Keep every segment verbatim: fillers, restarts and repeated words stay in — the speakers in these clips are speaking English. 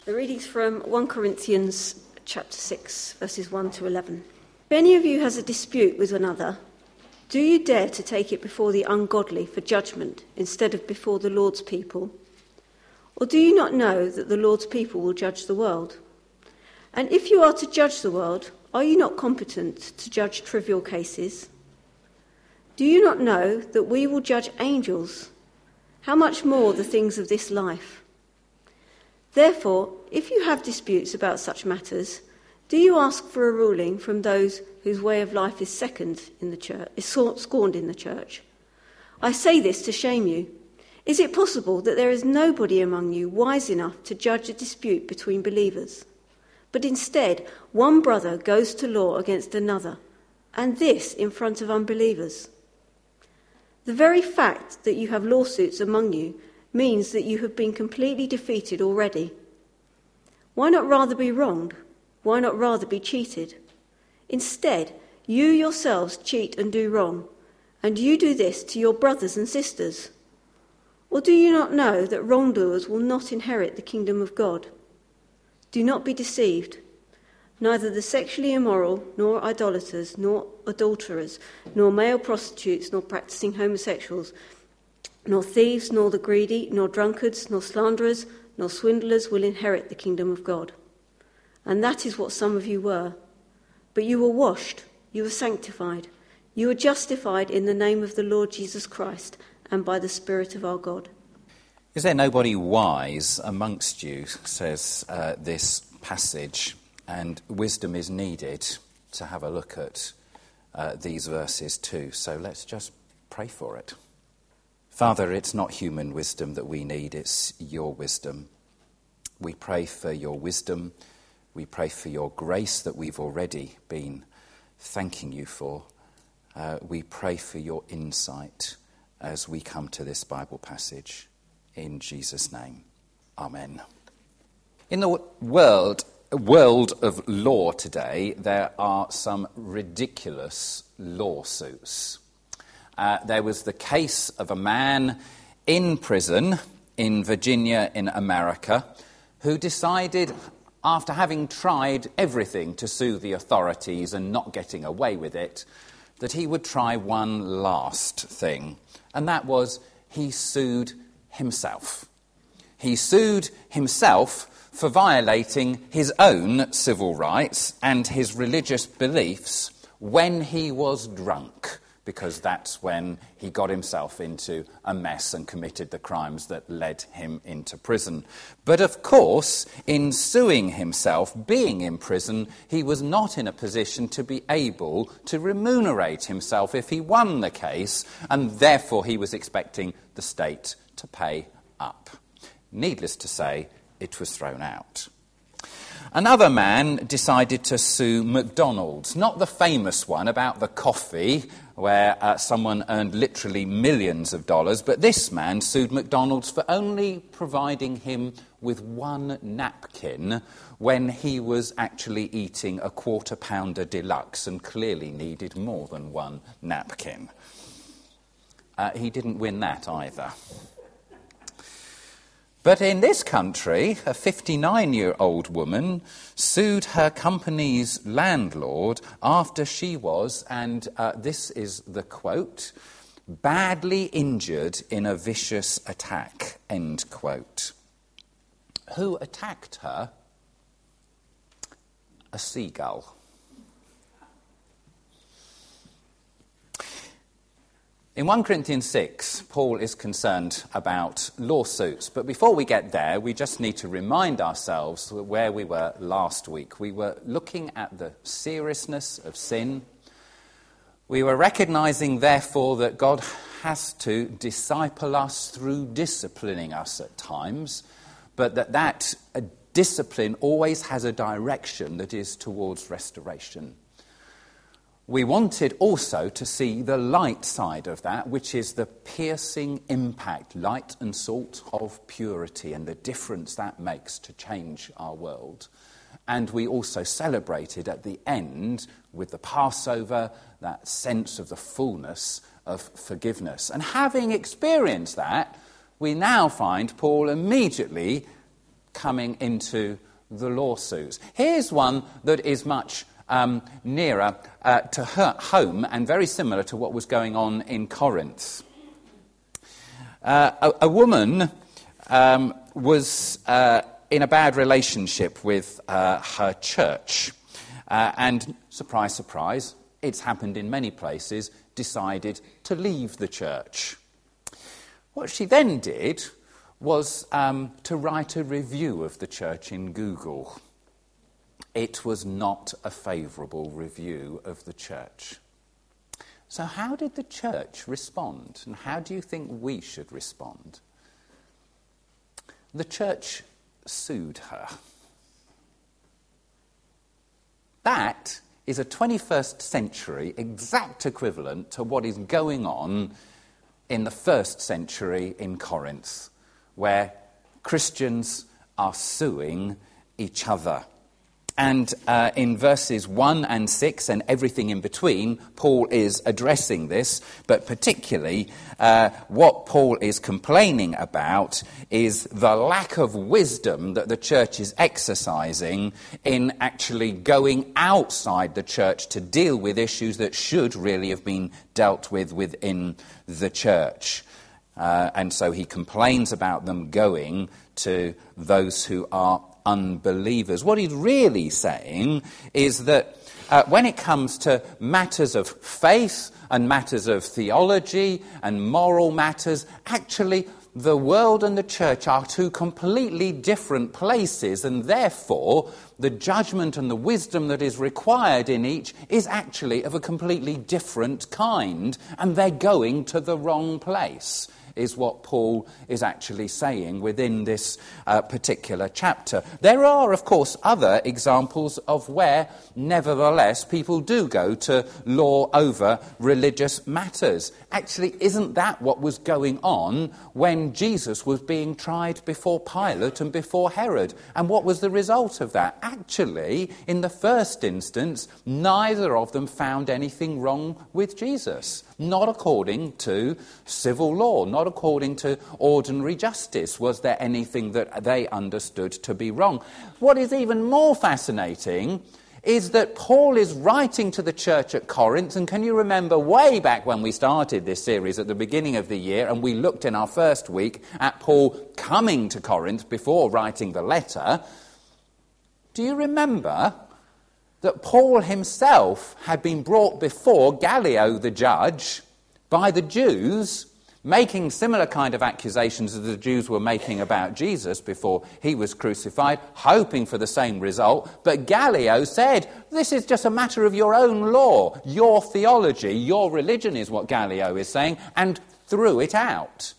The reading's from First Corinthians chapter six, verses one to eleven. If any of you has a dispute with another, do you dare to take it before the ungodly for judgment instead of before the Lord's people? Or do you not know that the Lord's people will judge the world? And if you are to judge the world, are you not competent to judge trivial cases? Do you not know that we will judge angels? How much more the things of this life? Therefore, if you have disputes about such matters, do you ask for a ruling from those whose way of life is second in the church, is scorned in the church? I say this to shame you. Is it possible that there is nobody among you wise enough to judge a dispute between believers? But instead, one brother goes to law against another, and this in front of unbelievers. The very fact that you have lawsuits among you means that you have been completely defeated already. Why not rather be wronged? Why not rather be cheated? Instead, you yourselves cheat and do wrong, and you do this to your brothers and sisters. Or do you not know that wrongdoers will not inherit the kingdom of God? Do not be deceived. Neither the sexually immoral, nor idolaters, nor adulterers, nor male prostitutes, nor practicing homosexuals, nor thieves, nor the greedy, nor drunkards, nor slanderers, nor swindlers will inherit the kingdom of God. And that is what some of you were. But you were washed, you were sanctified, you were justified in the name of the Lord Jesus Christ and by the Spirit of our God. Is there nobody wise amongst you, says uh, this passage, and wisdom is needed to have a look at uh, these verses too. So let's just pray for it. Father, it's not human wisdom that we need, it's your wisdom. We pray for your wisdom. We pray for your grace that we've already been thanking you for. Uh, we pray for your insight as we come to this Bible passage. In Jesus' name, amen. In the world, world of law today, there are some ridiculous lawsuits. Uh, there was the case of a man in prison in Virginia in America who decided, after having tried everything to sue the authorities and not getting away with it, that he would try one last thing. And that was he sued himself. He sued himself for violating his own civil rights and his religious beliefs when he was drunk, because that's when he got himself into a mess and committed the crimes that led him into prison. But of course, in suing himself, being in prison, he was not in a position to be able to remunerate himself if he won the case, and therefore he was expecting the state to pay up. Needless to say, it was thrown out. Another man decided to sue McDonald's, not the famous one about the coffee, where uh, someone earned literally millions of dollars, but this man sued McDonald's for only providing him with one napkin when he was actually eating a quarter pounder deluxe and clearly needed more than one napkin. Uh, he didn't win that either. But in this country, a fifty-nine-year-old woman sued her company's landlord after she was, and uh, this is the quote, badly injured in a vicious attack, end quote. Who attacked her? A seagull. In First Corinthians six, Paul is concerned about lawsuits. But before we get there, we just need to remind ourselves where we were last week. We were looking at the seriousness of sin. We were recognizing, therefore, that God has to disciple us through disciplining us at times, but that that discipline always has a direction that is towards restoration. We wanted also to see the light side of that, which is the piercing impact, light and salt of purity, and the difference that makes to change our world. And we also celebrated at the end with the Passover that sense of the fullness of forgiveness. And having experienced that, we now find Paul immediately coming into the lawsuits. Here's one that is much um, nearer uh, to her home and very similar to what was going on in Corinth. Uh, a, a woman um, was uh, in a bad relationship with uh, her church. Uh, and, surprise, surprise, it's happened in many places, decided to leave the church. What she then did was um, to write a review of the church in Google. It was not a favourable review of the church. So how did the church respond? And how do you think we should respond? The church sued her. That is a twenty-first century exact equivalent to what is going on in the first century in Corinth, where Christians are suing each other. And uh, in verses one and six and everything in between, Paul is addressing this, but particularly uh, what Paul is complaining about is the lack of wisdom that the church is exercising in actually going outside the church to deal with issues that should really have been dealt with within the church. Uh, and so he complains about them going to those who are unbelievers. What he's really saying is that uh, when it comes to matters of faith and matters of theology and moral matters, actually the world and the church are two completely different places, and therefore the judgment and the wisdom that is required in each is actually of a completely different kind, and they're going to the wrong place, is what Paul is actually saying within this uh, particular chapter. There are, of course, other examples of where, nevertheless, people do go to law over religious matters. Actually, isn't that what was going on when Jesus was being tried before Pilate and before Herod? And what was the result of that? Actually, in the first instance, neither of them found anything wrong with Jesus. Not according to civil law, not according to ordinary justice. Was there anything that they understood to be wrong? What is even more fascinating is that Paul is writing to the church at Corinth, and can you remember way back when we started this series at the beginning of the year, and we looked in our first week at Paul coming to Corinth before writing the letter? Do you remember that Paul himself had been brought before Gallio the judge by the Jews, making similar kind of accusations as the Jews were making about Jesus before he was crucified, hoping for the same result. But Gallio said, this is just a matter of your own law, your theology, your religion is what Gallio is saying, and threw it out.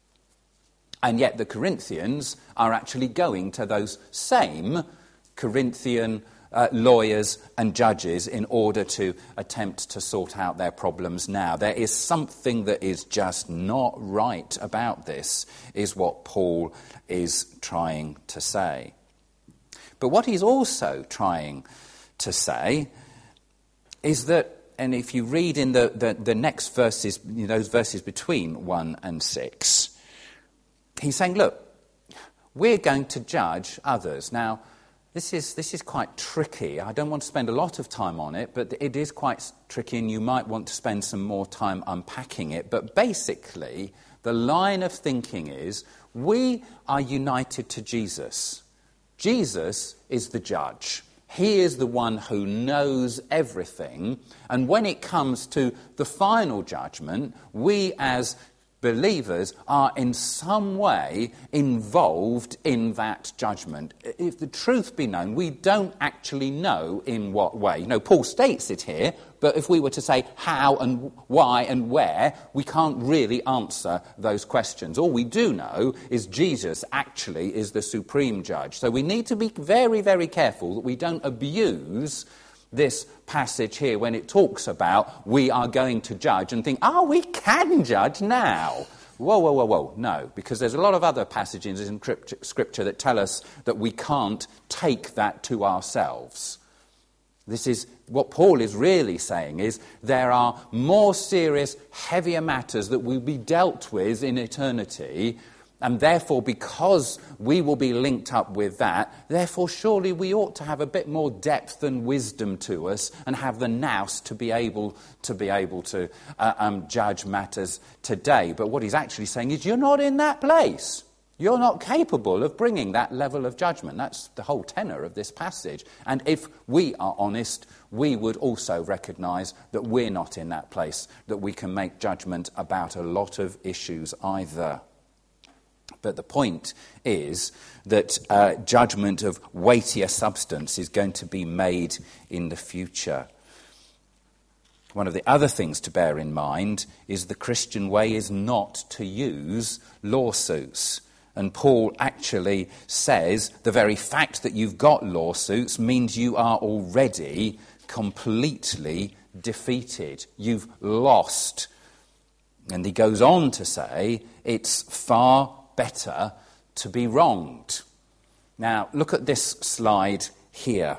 And yet the Corinthians are actually going to those same Corinthian Uh, lawyers and judges in order to attempt to sort out their problems now. There is something that is just not right about this, is what Paul is trying to say. But what he's also trying to say is that, and if you read in the, the, the next verses, you know, those verses between one and six, he's saying, look, we're going to judge others. Now, This is this is quite tricky. I don't want to spend a lot of time on it, but it is quite tricky, and you might want to spend some more time unpacking it. But basically, the line of thinking is, we are united to Jesus. Jesus is the judge. He is the one who knows everything. And when it comes to the final judgment, we as believers are in some way involved in that judgment. If the truth be known, we don't actually know in what way. You know, Paul states it here, but if we were to say how and why and where, we can't really answer those questions. All we do know is Jesus actually is the supreme judge. So we need to be very, very careful that we don't abuse this passage here when it talks about we are going to judge and think, oh, we can judge now. Whoa, whoa, whoa, whoa. No, because there's a lot of other passages in Scripture that tell us that we can't take that to ourselves. This is what Paul is really saying is there are more serious, heavier matters that will be dealt with in eternity And therefore, because we will be linked up with that, therefore surely we ought to have a bit more depth and wisdom to us and have the nous to be able to be able to uh, um, judge matters today. But what he's actually saying is you're not in that place. You're not capable of bringing that level of judgment. That's the whole tenor of this passage. And if we are honest, we would also recognise that we're not in that place, that we can make judgment about a lot of issues either. But the point is that uh, judgment of weightier substance is going to be made in the future. One of the other things to bear in mind is the Christian way is not to use lawsuits. And Paul actually says the very fact that you've got lawsuits means you are already completely defeated. You've lost. And he goes on to say it's far better to be wronged. Now, look at this slide here,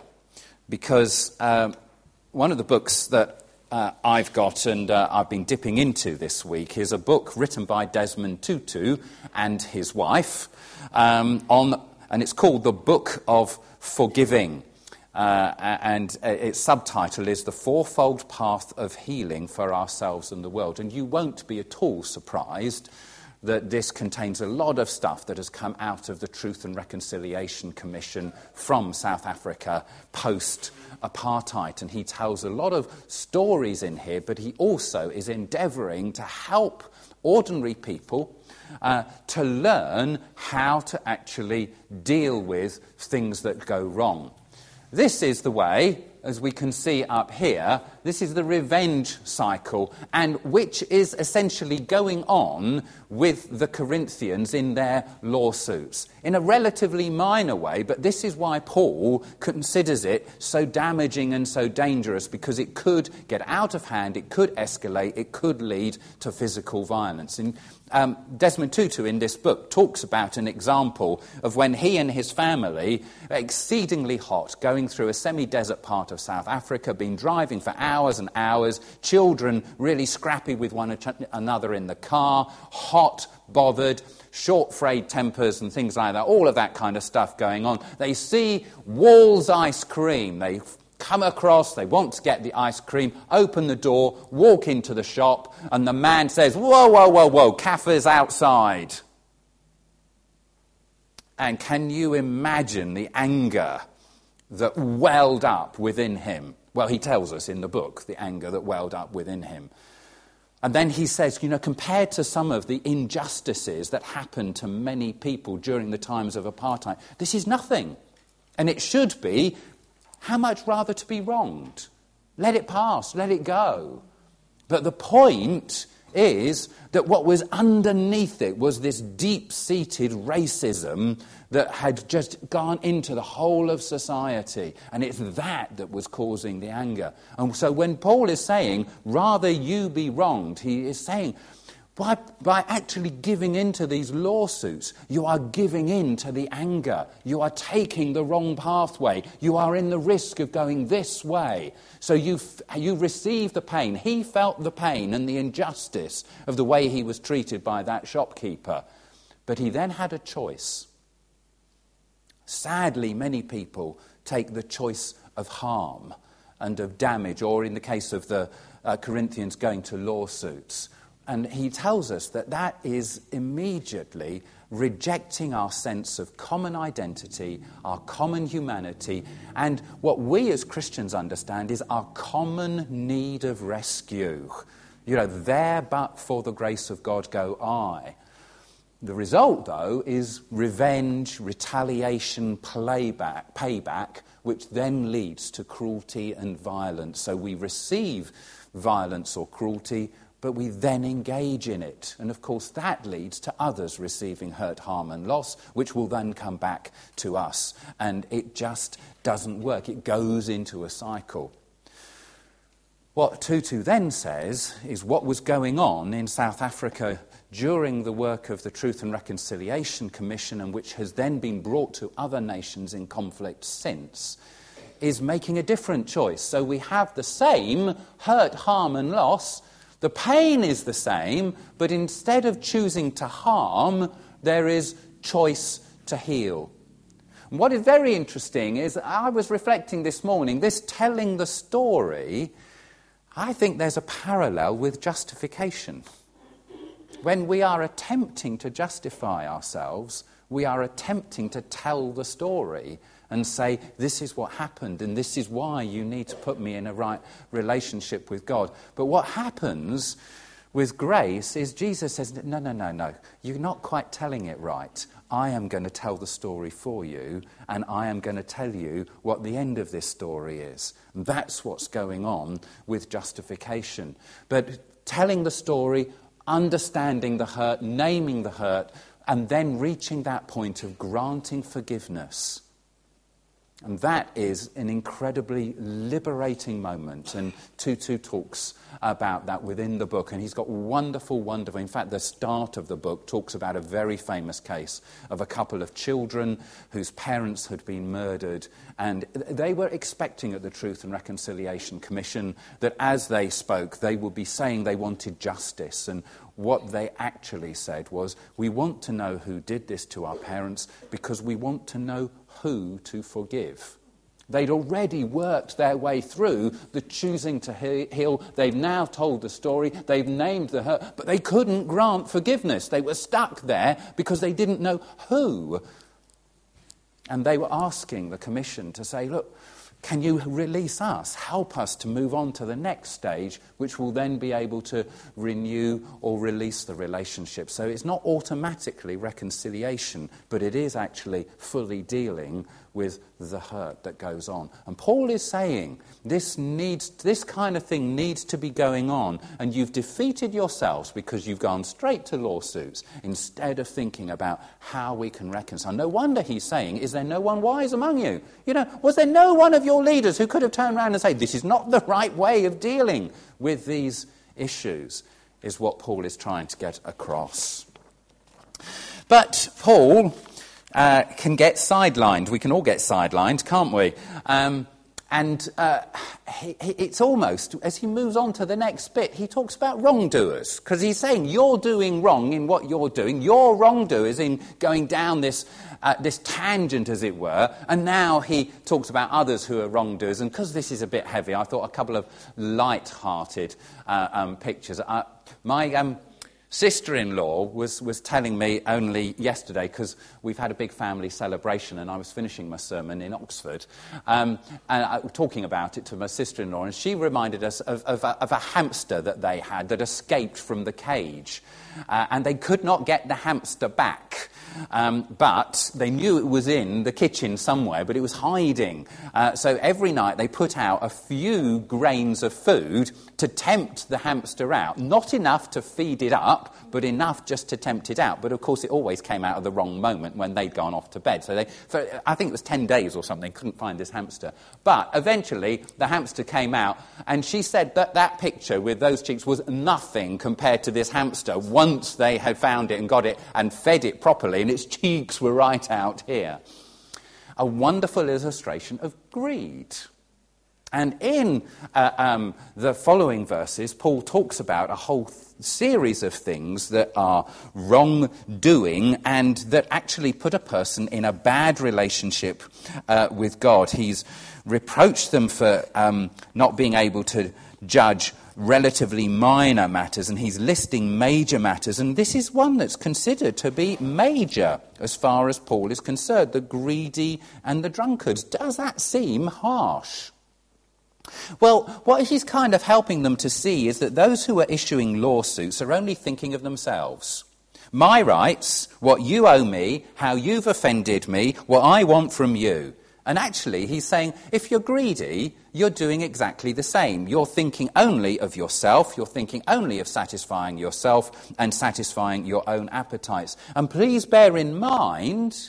because um, one of the books that uh, I've got and uh, I've been dipping into this week is a book written by Desmond Tutu and his wife, um, on, and it's called The Book of Forgiving. Uh, and its subtitle is The Fourfold Path of Healing for Ourselves and the World. And you won't be at all surprised that this contains a lot of stuff that has come out of the Truth and Reconciliation Commission from South Africa post-apartheid. And he tells a lot of stories in here, but he also is endeavouring to help ordinary people uh, to learn how to actually deal with things that go wrong. This is the way, as we can see up here, this is the revenge cycle, and which is essentially going on with the Corinthians in their lawsuits. In a relatively minor way, but this is why Paul considers it so damaging and so dangerous, because it could get out of hand, it could escalate, it could lead to physical violence. And Um, Desmond Tutu in this book talks about an example of when he and his family, exceedingly hot, going through a semi-desert part of South Africa, been driving for hours and hours, children really scrappy with one another in the car, hot, bothered, short frayed tempers and things like that, all of that kind of stuff going on. They see Wall's ice cream. They come across, they want to get the ice cream, open the door, walk into the shop, and the man says, whoa, whoa, whoa, whoa, Kaffir's outside. And can you imagine the anger that welled up within him? Well, he tells us in the book, the anger that welled up within him. And then he says, you know, compared to some of the injustices that happened to many people during the times of apartheid, this is nothing. And it should be, how much rather to be wronged? Let it pass, let it go. But the point is that what was underneath it was this deep-seated racism that had just gone into the whole of society. And it's that that was causing the anger. And so when Paul is saying, rather you be wronged, he is saying, By, by actually giving in to these lawsuits, you are giving in to the anger. You are taking the wrong pathway. You are in the risk of going this way. So you you receive the pain. He felt the pain and the injustice of the way he was treated by that shopkeeper. But he then had a choice. Sadly, many people take the choice of harm and of damage, or in the case of the uh, Corinthians, going to lawsuits. And he tells us that that is immediately rejecting our sense of common identity, our common humanity, and what we as Christians understand is our common need of rescue. You know, there but for the grace of God go I. The result, though, is revenge, retaliation, playback, payback, which then leads to cruelty and violence. So we receive violence or cruelty, but we then engage in it. And of course that leads to others receiving hurt, harm and loss, which will then come back to us. And it just doesn't work. It goes into a cycle. What Tutu then says is what was going on in South Africa during the work of the Truth and Reconciliation Commission, and which has then been brought to other nations in conflict since, is making a different choice. So we have the same hurt, harm and loss. The pain is the same, but instead of choosing to harm, There is choice to heal. And what is very interesting is, I was reflecting this morning, this telling the story, I think there's a parallel with justification. When we are attempting to justify ourselves, we are attempting to tell the story and say, this is what happened, and this is why you need to put me in a right relationship with God. But what happens with grace is Jesus says, no, no, no, no, you're not quite telling it right. I am going to tell the story for you, and I am going to tell you what the end of this story is. And that's what's going on with justification. But telling the story, understanding the hurt, naming the hurt, and then reaching that point of granting forgiveness. And that is an incredibly liberating moment. And Tutu talks about that within the book. And he's got wonderful, wonderful... In fact, the start of the book talks about a very famous case of a couple of children whose parents had been murdered. And they were expecting at the Truth and Reconciliation Commission that as they spoke, they would be saying they wanted justice. And what they actually said was, we want to know who did this to our parents because we want to know who to forgive. They'd already worked their way through the choosing to heal. They've now told the story. They've named the hurt, but they couldn't grant forgiveness. They were stuck there because they didn't know who. And they were asking the commission to say, look, can you release us? Help us to move on to the next stage, which will then be able to renew or release the relationship. So it's not automatically reconciliation, but it is actually fully dealing with the hurt that goes on. And Paul is saying this needs, this kind of thing needs to be going on, and you've defeated yourselves because you've gone straight to lawsuits instead of thinking about how we can reconcile. No wonder he's saying, is there no one wise among you? You know, was there no one of your leaders who could have turned around and said, this is not the right way of dealing with these issues, is what Paul is trying to get across. But Paul uh, can get sidelined. We can all get sidelined, can't we? Um, and uh, he, he, it's almost, as he moves on to the next bit, he talks about wrongdoers, because he's saying you're doing wrong in what you're doing. You're wrongdoers in going down this uh, this tangent, as it were. And now he talks about others who are wrongdoers. And because this is a bit heavy, I thought a couple of light-hearted uh, um, pictures. Uh, my... Um, Sister-in-law was, was telling me only yesterday, because we've had a big family celebration and I was finishing my sermon in Oxford, um, and I was talking about it to my sister-in-law, and she reminded us of, of, a, of a hamster that they had that escaped from the cage, uh, and they could not get the hamster back. Um, but they knew it was in the kitchen somewhere, but it was hiding. Uh, so every night they put out a few grains of food to tempt the hamster out. Not enough to feed it up, but enough just to tempt it out. But of course it always came out at the wrong moment when they'd gone off to bed. So they, for, I think it was ten days or something, couldn't find this hamster. But eventually the hamster came out, and she said that that picture with those cheeks was nothing compared to this hamster once they had found it and got it and fed it properly, and its cheeks were right out here. A wonderful illustration of greed. And in uh, um, the following verses, Paul talks about a whole th- series of things that are wrongdoing and that actually put a person in a bad relationship uh, with God. He's reproached them for um, not being able to judge relatively minor matters, and he's listing major matters, and this is one that's considered to be major as far as Paul is concerned, the greedy and the drunkards. Does that seem harsh? Well, what he's kind of helping them to see is that those who are issuing lawsuits are only thinking of themselves. My rights, what you owe me, how you've offended me, what I want from you. And actually, he's saying, if you're greedy, you're doing exactly the same. You're thinking only of yourself, you're thinking only of satisfying yourself and satisfying your own appetites. And please bear in mind,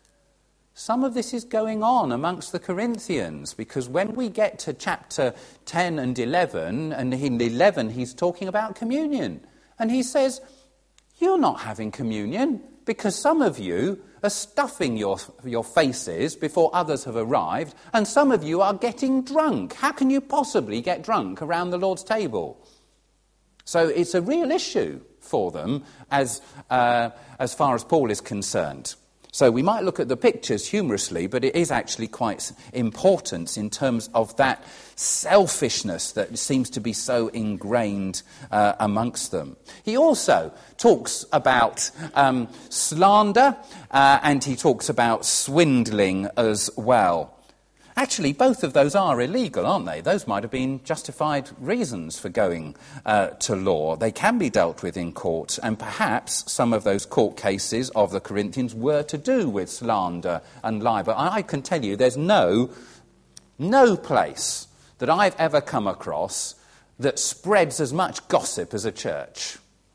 some of this is going on amongst the Corinthians, because when we get to chapter ten and eleven, and in eleven he's talking about communion, and he says, you're not having communion because some of you are stuffing your, your faces before others have arrived, and some of you are getting drunk. How can you possibly get drunk around the Lord's table? So it's a real issue for them as uh, as far as Paul is concerned. So we might look at the pictures humorously, but it is actually quite important in terms of that selfishness that seems to be so ingrained uh, amongst them. He also talks about um, slander uh, and he talks about swindling as well. Actually, both of those are illegal, aren't they? Those might have been justified reasons for going uh, to law. They can be dealt with in court, and perhaps some of those court cases of the Corinthians were to do with slander and libel. I can tell you there's no, no place that I've ever come across that spreads as much gossip as a church.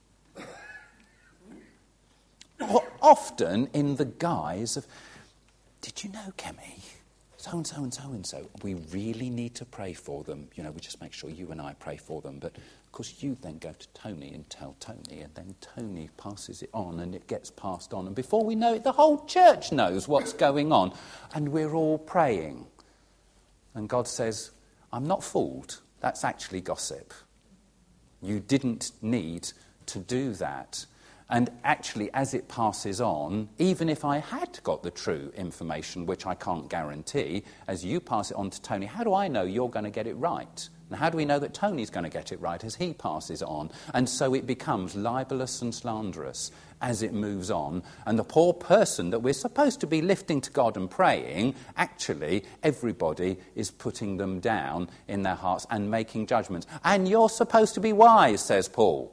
Often in the guise of, did you know, Kemi? So-and-so and so-and-so, we really need to pray for them. You know, we just make sure you and I pray for them. But, of course, you then go to Tony and tell Tony, and then Tony passes it on, and it gets passed on. And before we know it, the whole church knows what's going on. And we're all praying. And God says, I'm not fooled. That's actually gossip. You didn't need to do that. And actually, as it passes on, even if I had got the true information, which I can't guarantee, as you pass it on to Tony, how do I know you're going to get it right? And how do we know that Tony's going to get it right as he passes it on? And so it becomes libelous and slanderous as it moves on. And the poor person that we're supposed to be lifting to God and praying, actually, everybody is putting them down in their hearts and making judgments. And you're supposed to be wise, says Paul.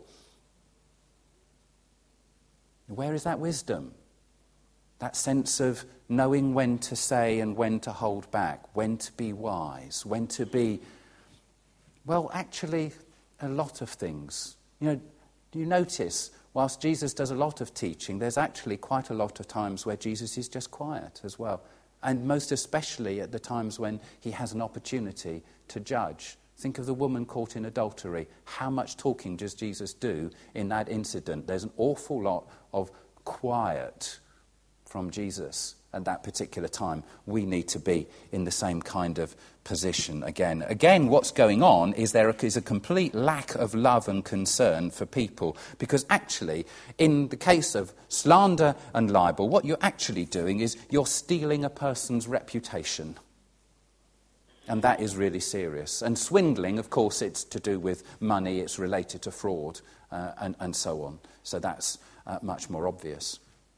Where is that wisdom? That sense of knowing when to say and when to hold back, when to be wise, when to be, well, actually, a lot of things. You know, do you notice, whilst Jesus does a lot of teaching, there's actually quite a lot of times where Jesus is just quiet as well. And most especially at the times when he has an opportunity to judge. Think of the woman caught in adultery. How much talking does Jesus do in that incident? There's an awful lot of quiet from Jesus at that particular time. We need to be in the same kind of position again. Again, what's going on is there is a complete lack of love and concern for people, because actually, in the case of slander and libel, what you're actually doing is you're stealing a person's reputation. And that is really serious. And swindling, of course, it's to do with money, it's related to fraud, uh, and, and so on. So that's uh, much more obvious.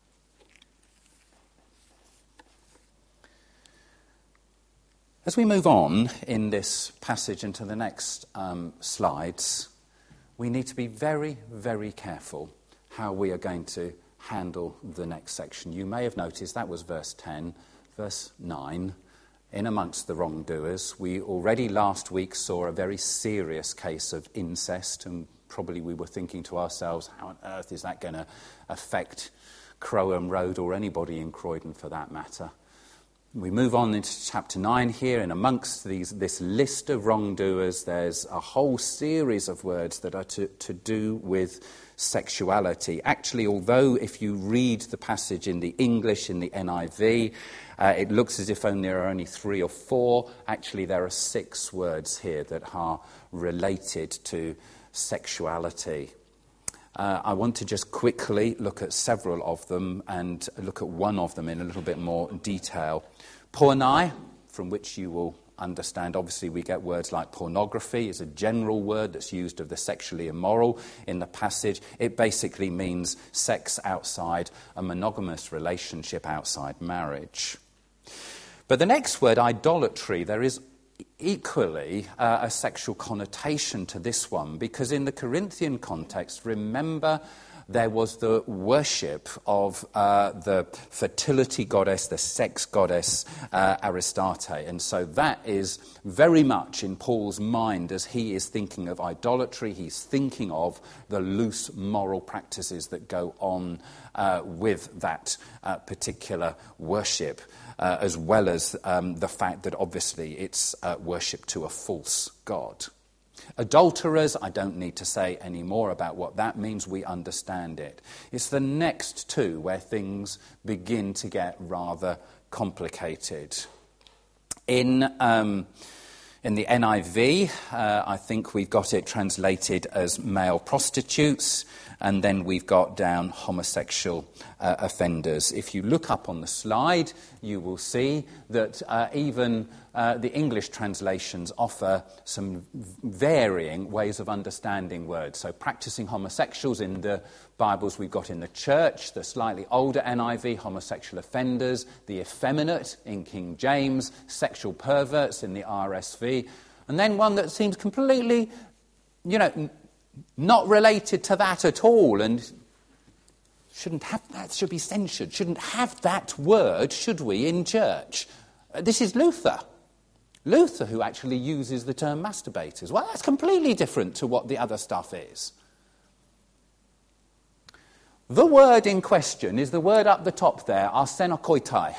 As we move on in this passage into the next um, slides, we need to be very, very careful how we are going to handle the next section. You may have noticed that was verse ten, verse nine. In amongst the wrongdoers, we already last week saw a very serious case of incest, and probably we were thinking to ourselves, how on earth is that going to affect Crowham Road or anybody in Croydon for that matter? We move on into chapter nine here, and amongst these, this list of wrongdoers, there's a whole series of words that are to, to do with sexuality. Actually, although if you read the passage in the English, in the N I V, uh, it looks as if only there are only three or four. Actually, there are six words here that are related to sexuality. Uh, I want to just quickly look at several of them and look at one of them in a little bit more detail. Pornai, from which you will understand, obviously we get words like pornography. It's a general word that's used of the sexually immoral in the passage. It basically means sex outside a monogamous relationship outside marriage. But the next word, idolatry, there is equally uh, a sexual connotation to this one, because in the Corinthian context, remember, there was the worship of uh, the fertility goddess, the sex goddess, uh, Aristarte. And so that is very much in Paul's mind as he is thinking of idolatry. He's thinking of the loose moral practices that go on uh, with that uh, particular worship, uh, as well as um, the fact that obviously it's uh, worship to a false god. Adulterers, I don't need to say any more about what that means. We understand it. It's the next two where things begin to get rather complicated. In um, In the N I V, uh, I think we've got it translated as male prostitutes, and then we've got down homosexual uh, offenders. If you look up on the slide, you will see that uh, even uh, the English translations offer some varying ways of understanding words. So practicing homosexuals in the Bibles we've got in the church, the slightly older N I V, homosexual offenders, the effeminate in King James, sexual perverts in the R S V, and then one that seems completely, you know, n- not related to that at all, and shouldn't have that, should be censured, shouldn't have that word, should we, in church? Uh, this is Luther. Luther who actually uses the term masturbators. Well, that's completely different to what the other stuff is. The word in question is the word up the top there, arsenokoitai.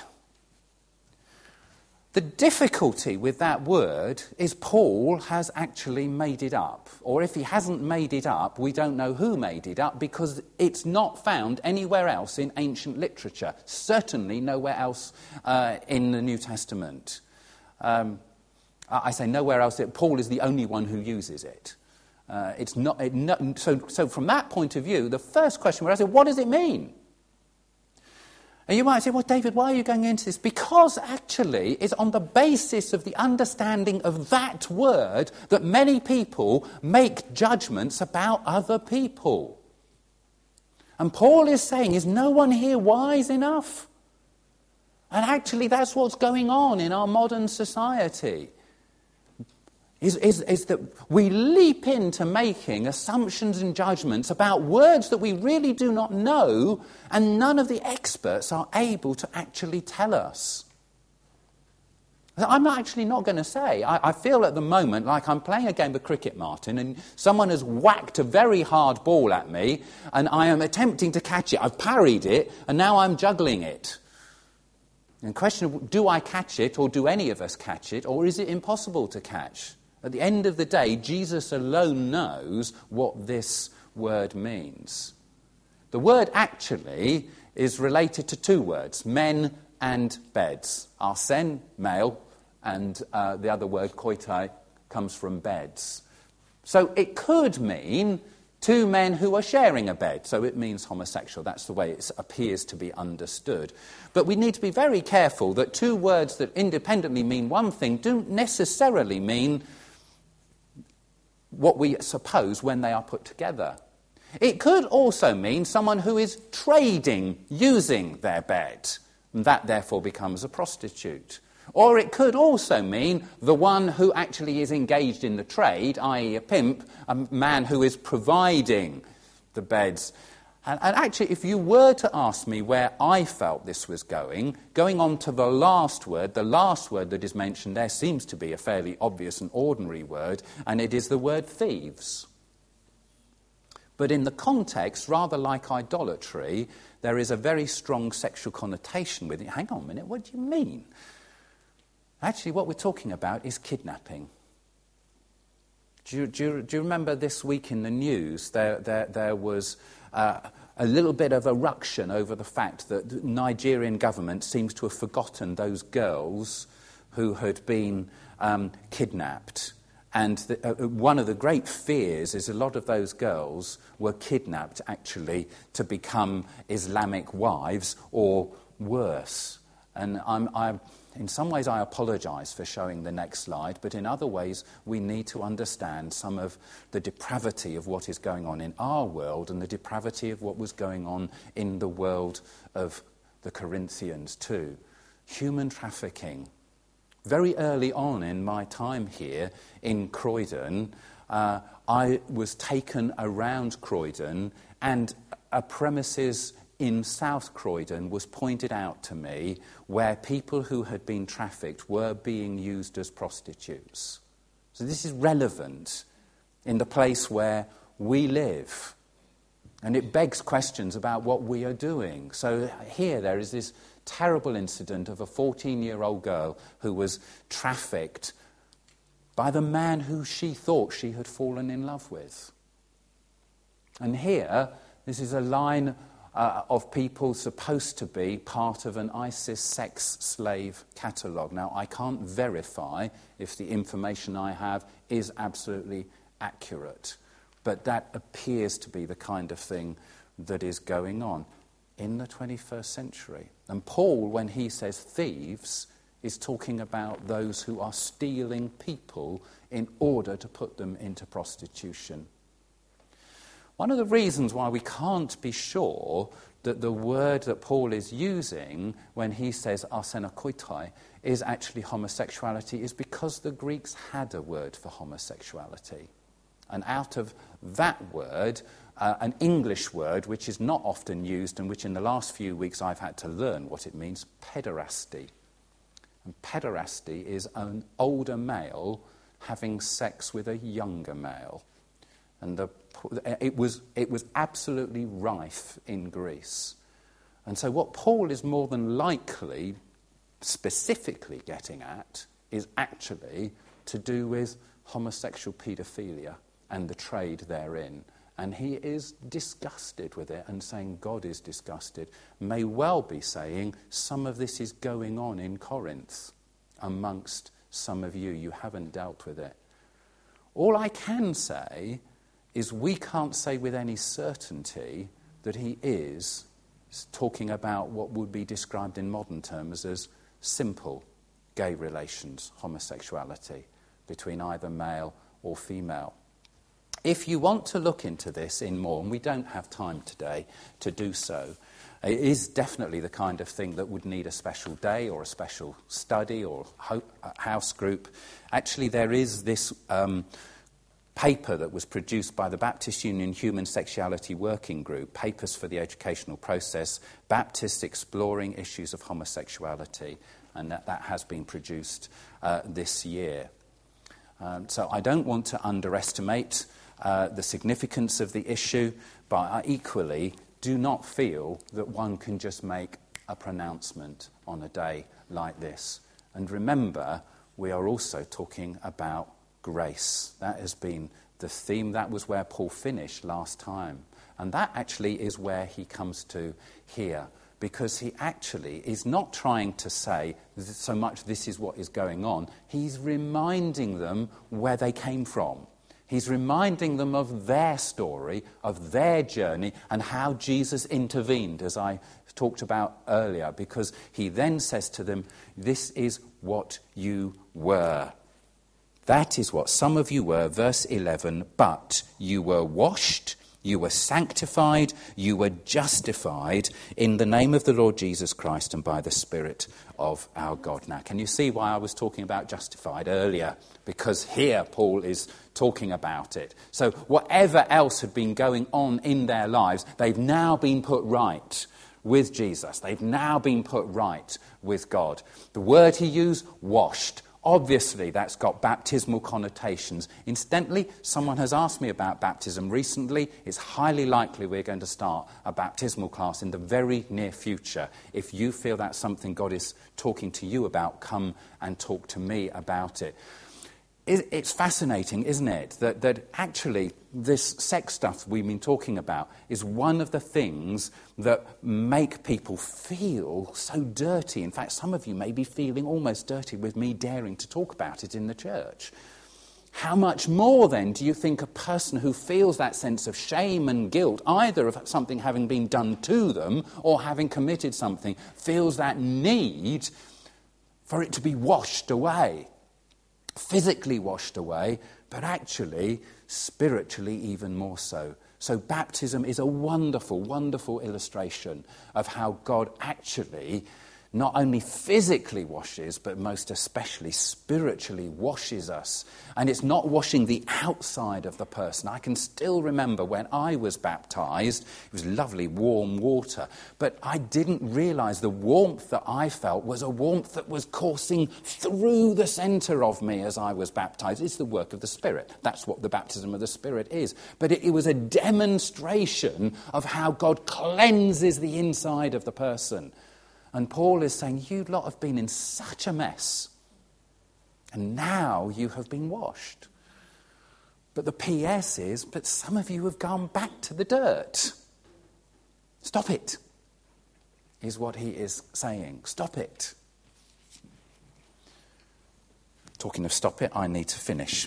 The difficulty with that word is Paul has actually made it up. Or if he hasn't made it up, we don't know who made it up because it's not found anywhere else in ancient literature. Certainly nowhere else uh, in the New Testament. Um, I say nowhere else. Paul is the only one who uses it. Uh, it's not, it not so, so from that point of view, the first question we're asking, what does it mean? And you might say, well, David, why are you going into this? Because actually it's on the basis of the understanding of that word that many people make judgments about other people. And Paul is saying, is no one here wise enough? And actually that's what's going on in our modern society. Is, is, is that we leap into making assumptions and judgments about words that we really do not know, and none of the experts are able to actually tell us. I'm not actually not going to say. I, I feel at the moment like I'm playing a game of cricket, Martin, and someone has whacked a very hard ball at me, and I am attempting to catch it. I've parried it, and now I'm juggling it. And the question, do I catch it, or do any of us catch it, or is it impossible to catch? At the end of the day, Jesus alone knows what this word means. The word actually is related to two words, men and beds. Arsen, male, and uh, the other word, koitai, comes from beds. So it could mean two men who are sharing a bed, so it means homosexual. That's the way it appears to be understood. But we need to be very careful that two words that independently mean one thing don't necessarily mean what we suppose when they are put together. It could also mean someone who is trading using their bed, and that therefore becomes a prostitute. Or it could also mean the one who actually is engaged in the trade, that is a pimp, a man who is providing the beds. And, and actually, if you were to ask me where I felt this was going, going on to the last word, the last word that is mentioned there seems to be a fairly obvious and ordinary word, and it is the word thieves. But in the context, rather like idolatry, there is a very strong sexual connotation with it. Hang on a minute, what do you mean? Actually, what we're talking about is kidnapping. Do you, do you, do you remember this week in the news, there, there, there was uh, a little bit of a ruction over the fact that the Nigerian government seems to have forgotten those girls who had been um, kidnapped. And the, uh, one of the great fears is a lot of those girls were kidnapped, actually, to become Islamic wives or worse. And I'm... I'm In some ways, I apologise for showing the next slide, but in other ways, we need to understand some of the depravity of what is going on in our world and the depravity of what was going on in the world of the Corinthians too. Human trafficking. Very early on in my time here in Croydon, uh, I was taken around Croydon, and a premises in South Croydon was pointed out to me where people who had been trafficked were being used as prostitutes. So this is relevant in the place where we live. And it begs questions about what we are doing. So here there is this terrible incident of a fourteen-year-old girl who was trafficked by the man who she thought she had fallen in love with. And here, this is a line uh, of people supposed to be part of an ISIS sex slave catalogue. Now, I can't verify if the information I have is absolutely accurate, but that appears to be the kind of thing that is going on in the twenty-first century. And Paul, when he says thieves, is talking about those who are stealing people in order to put them into prostitution. One of the reasons why we can't be sure that the word that Paul is using when he says arsenokoitai is actually homosexuality is because the Greeks had a word for homosexuality. And out of that word, uh, an English word which is not often used and which in the last few weeks I've had to learn what it means, pederasty. And pederasty is an older male having sex with a younger male. And the, it was it was absolutely rife in Greece. And so what Paul is more than likely specifically getting at is actually to do with homosexual paedophilia and the trade therein. And he is disgusted with it and saying God is disgusted. May well be saying some of this is going on in Corinth amongst some of you. You haven't dealt with it. All I can say is we can't say with any certainty that he is talking about what would be described in modern terms as simple gay relations, homosexuality, between either male or female. If you want to look into this in more, and we don't have time today to do so, it is definitely the kind of thing that would need a special day or a special study or ho- house group. Actually, there is this um, paper that was produced by the Baptist Union Human Sexuality Working Group, Papers for the Educational Process, Baptists Exploring Issues of Homosexuality, and that, that has been produced uh, this year. Um, so I don't want to underestimate uh, the significance of the issue, but I equally do not feel that one can just make a pronouncement on a day like this. And remember, we are also talking about grace. That has been the theme. That was where Paul finished last time. And that actually is where he comes to here, because he actually is not trying to say so much this is what is going on. He's reminding them where they came from. He's reminding them of their story, of their journey, and how Jesus intervened, as I talked about earlier, because he then says to them, this is what you were. That is what some of you were, verse eleven, but you were washed, you were sanctified, you were justified in the name of the Lord Jesus Christ and by the Spirit of our God. Now, can you see why I was talking about justified earlier? Because here Paul is talking about it. So whatever else had been going on in their lives, they've now been put right with Jesus. They've now been put right with God. The word he used, washed. Obviously, that's got baptismal connotations. Incidentally, someone has asked me about baptism recently. It's highly likely we're going to start a baptismal class in the very near future. If you feel that's something God is talking to you about, come and talk to me about it. It's fascinating, isn't it, that, that actually this sex stuff we've been talking about is one of the things that make people feel so dirty. In fact, some of you may be feeling almost dirty with me daring to talk about it in the church. How much more, then, do you think a person who feels that sense of shame and guilt, either of something having been done to them or having committed something, feels that need for it to be washed away? Physically washed away, but actually spiritually even more so. So baptism is a wonderful, wonderful illustration of how God actually not only physically washes, but most especially spiritually washes us. And it's not washing the outside of the person. I can still remember when I was baptised, it was lovely warm water, but I didn't realise the warmth that I felt was a warmth that was coursing through the centre of me as I was baptised. It's the work of the Spirit. That's what the baptism of the Spirit is. But it, it was a demonstration of how God cleanses the inside of the person. And Paul is saying, you lot have been in such a mess, and now you have been washed. But the P S is, but some of you have gone back to the dirt. Stop it, is what he is saying. Stop it. Talking of stop it, I need to finish.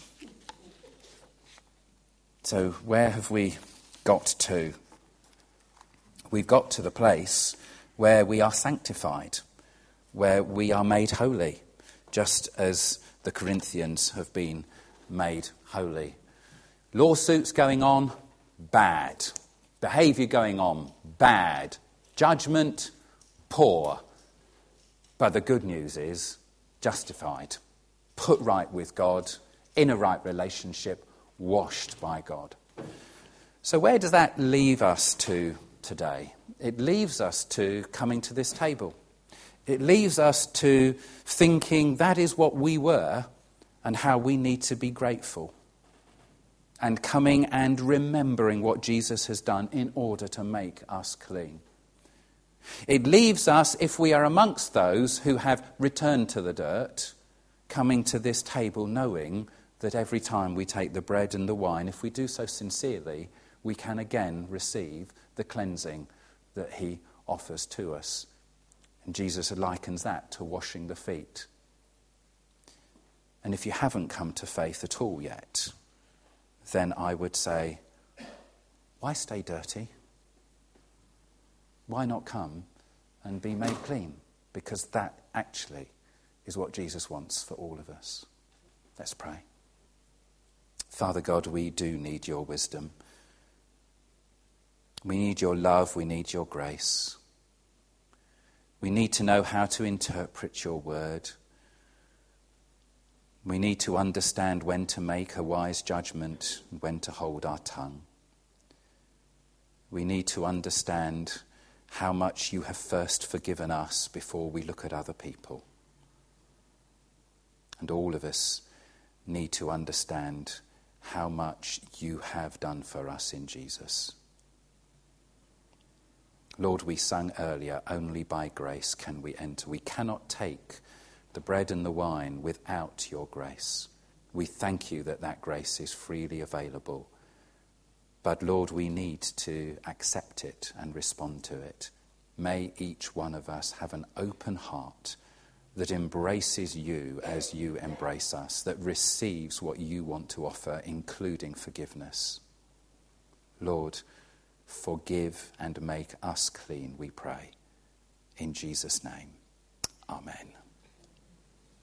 So where have we got to? We've got to the place where we are sanctified, where we are made holy, just as the Corinthians have been made holy. Lawsuits going on, bad. Behaviour going on, bad. Judgment, poor. But the good news is, justified, put right with God, in a right relationship, washed by God. So where does that leave us to today? It leaves us to coming to this table. It leaves us to thinking that is what we were and how we need to be grateful. And coming and remembering what Jesus has done in order to make us clean. It leaves us, if we are amongst those who have returned to the dirt, coming to this table knowing that every time we take the bread and the wine, if we do so sincerely, we can again receive the cleansing that he offers to us. And Jesus likens that to washing the feet. And if you haven't come to faith at all yet, then I would say, why stay dirty? Why not come and be made clean? Because that actually is what Jesus wants for all of us. Let's pray. Father God, we do need your wisdom. We need your love. We need your grace. We need to know how to interpret your word. We need to understand when to make a wise judgment and when to hold our tongue. We need to understand how much you have first forgiven us before we look at other people. And all of us need to understand how much you have done for us in Jesus. Lord, we sang earlier, only by grace can we enter. We cannot take the bread and the wine without your grace. We thank you that that grace is freely available. But Lord, we need to accept it and respond to it. May each one of us have an open heart that embraces you as you embrace us, that receives what you want to offer, including forgiveness. Lord, forgive and make us clean, we pray. In Jesus' name, amen.